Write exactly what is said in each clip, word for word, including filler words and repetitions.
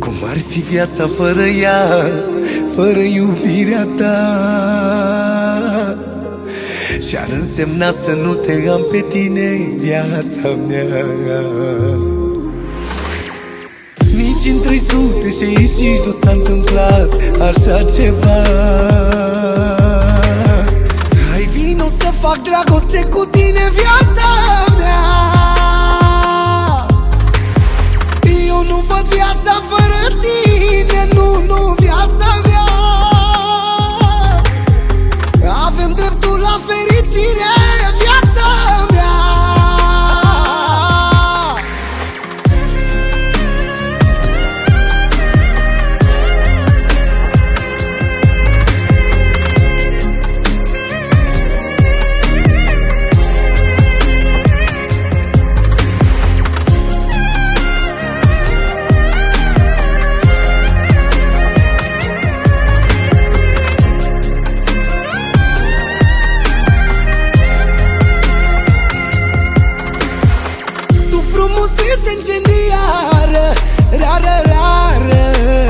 Cum ar fi viața fără ea, fără iubirea ta? Și-ar însemna să nu te am pe tine, viața mea. Nici în trei sute șaizeci și cinci nu s-a întâmplat așa ceva. Hai vino să fac dragoste cu tine, viața mea. Eu nu văd viața fără tine, nu, nu, viața mea. Avem dreptul la fericire, viața mea. Frumusețe incendiară, rară, rară,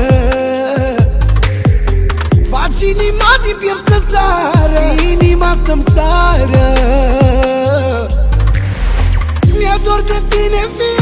faci inima din piept să sară, inima să-mi sară. Mi-a dor de tine,